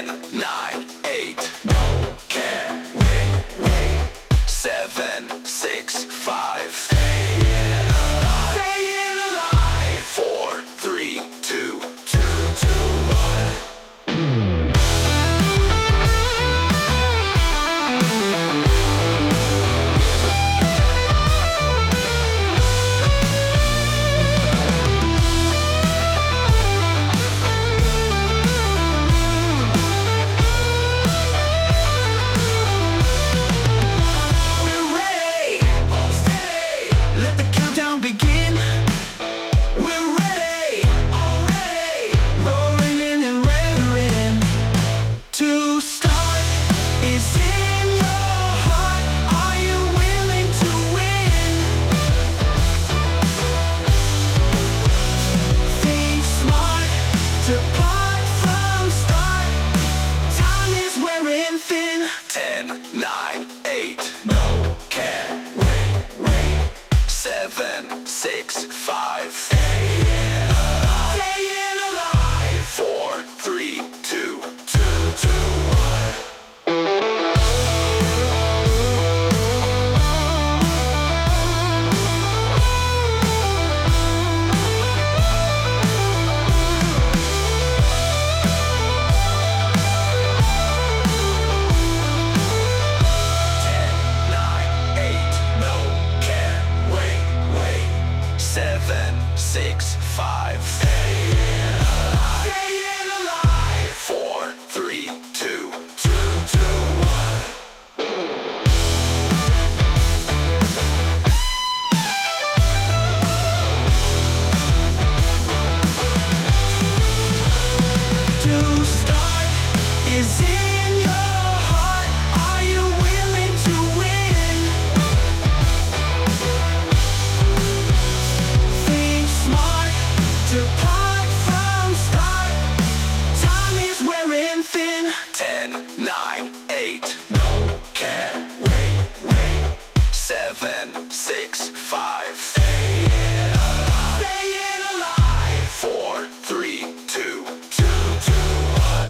10, 9, 8, no, can't wait. 7, 6, 5, staying alive. 4, 3, 2, 2, 2, 1. Begin. We're ready, already, rolling in and revving to start. Is in your heart. Are you willing to win? Think smart, depart from start. Time is wearing thin. 10, 9, 8, no, can't wait. 7, 6, 5, staying alive. 4, 3, 2, 2, 2, 1. Seven, 6, 5, staying alive. 4, 3, 2, 2, 2, 1. To start is in your heart. Are you willing to win? Depart from start. Time is wearing thin. 10, 9, 8, no, can't wait. 7, 6, 5.